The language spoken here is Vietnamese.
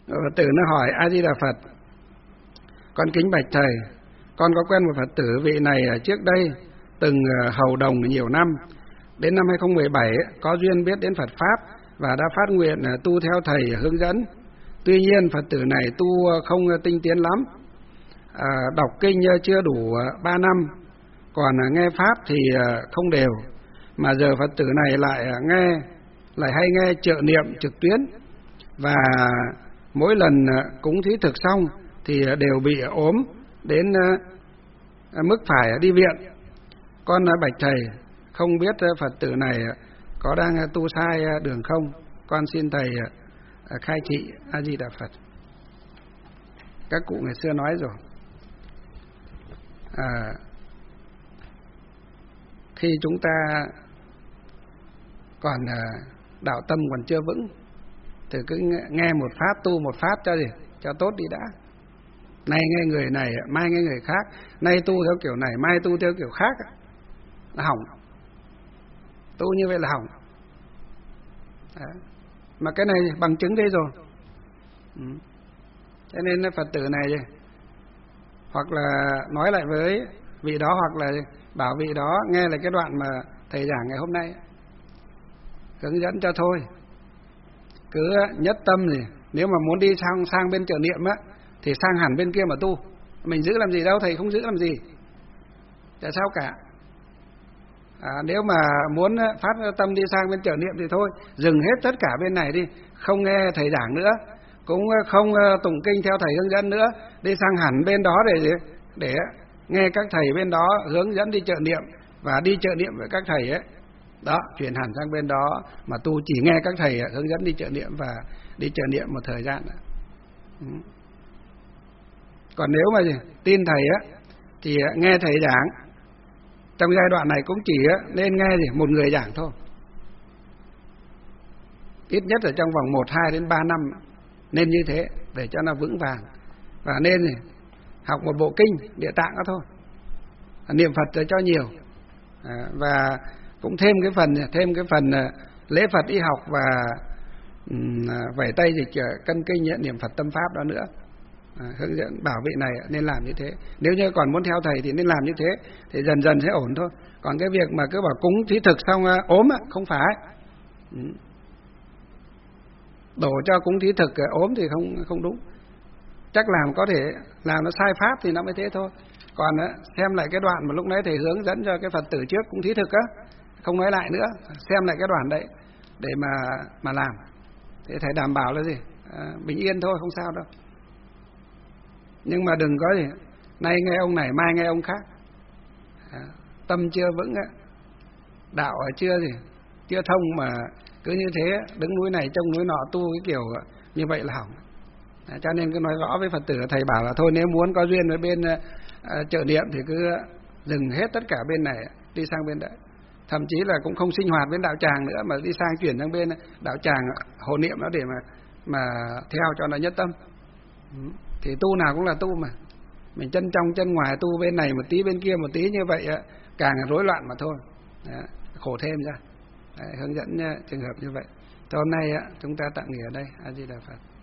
Phật tử nó hỏi: A Di Đà Phật, con kính bạch thầy, con có quen một Phật tử, vị này trước đây từng hầu đồng nhiều năm. Đến năm 2017 có duyên biết đến Phật Pháp và đã phát nguyện tu theo thầy hướng dẫn. Tuy nhiên Phật tử này tu không tinh tiến lắm, đọc kinh chưa đủ 3 năm, còn nghe Pháp thì không đều. Mà giờ Phật tử này lại hay nghe trợ niệm trực tuyến, và mỗi lần cúng thí thực xong thì đều bị ốm đến mức phải đi viện. Con bạch thầy, không biết Phật tử này có đang tu sai đường không? Con xin thầy khai thị. A Di Đà Phật. Các cụ ngày xưa nói rồi, khi chúng ta còn đạo tâm còn chưa vững thì cứ nghe một pháp, tu một pháp cho tốt đi đã. Nay nghe người này, mai nghe người khác. Nay tu theo kiểu này, mai tu theo kiểu khác, là hỏng. Tu như vậy là hỏng. Mà cái này bằng chứng đây rồi. Cho nên Phật tử này hoặc là nói lại với vị đó, hoặc là bảo vị đó nghe lại cái đoạn mà thầy giảng ngày hôm nay, hướng dẫn cho thôi. Cứ nhất tâm gì, nếu mà muốn đi sang bên trợ niệm á thì sang hẳn bên kia mà tu. Mình giữ làm gì đâu, thầy không giữ làm gì, chả sao cả. Nếu mà muốn phát tâm đi sang bên trợ niệm thì thôi, dừng hết tất cả bên này đi, không nghe thầy giảng nữa, cũng không tụng kinh theo thầy hướng dẫn nữa, đi sang hẳn bên đó để nghe các thầy bên đó hướng dẫn đi trợ niệm, và đi trợ niệm với các thầy ấy. Đó, chuyển hẳn sang bên đó mà tu, chỉ nghe các thầy hướng dẫn đi trợ niệm và đi trợ niệm một thời gian. Còn nếu mà tin thầy á thì nghe thầy giảng, trong giai đoạn này cũng chỉ nên nghe một người giảng thôi, ít nhất ở trong vòng 1, 2 đến 3 năm, nên như thế để cho nó vững vàng. Và nên học một bộ kinh Địa Tạng đó thôi, niệm Phật cho nhiều, và cũng thêm cái phần lễ Phật y học và vẩy tay dịch cân kinh niệm Phật tâm pháp đó nữa. Hướng dẫn bảo vị này nên làm như thế. Nếu như còn muốn theo thầy thì nên làm như thế, thì dần dần sẽ ổn thôi. Còn cái việc mà cứ bảo cúng thí thực xong ốm không phải. Đổ cho cúng thí thực ốm thì không đúng. Chắc làm có thể làm nó sai pháp thì nó mới thế thôi. Còn xem lại cái đoạn mà lúc nãy thầy hướng dẫn cho cái Phật tử trước cúng thí thực á, không nói lại nữa, xem lại cái đoạn đấy để mà làm. Thế thầy đảm bảo là gì? Bình yên thôi, không sao đâu. Nhưng mà đừng có nay nghe ông này, mai nghe ông khác. Tâm chưa vững á, đạo chưa thông mà cứ như thế, đứng núi này trông núi nọ, tu cái kiểu như vậy là hỏng. Cho nên cứ nói rõ với Phật tử, thầy bảo là thôi, nếu muốn có duyên với bên trợ niệm thì cứ dừng hết tất cả bên này, đi sang bên đấy. Thậm chí là cũng không sinh hoạt bên đạo tràng nữa, mà đi sang chuyển sang bên đạo tràng hộ niệm đó để mà theo cho nó nhất tâm. Thì tu nào cũng là tu mà, mình chân trong chân ngoài, tu bên này một tí bên kia một tí như vậy càng rối loạn mà thôi. Khổ thêm ra. Hướng dẫn trường hợp như vậy. Hôm nay chúng ta tạm nghỉ ở đây. A Di Đà Phật.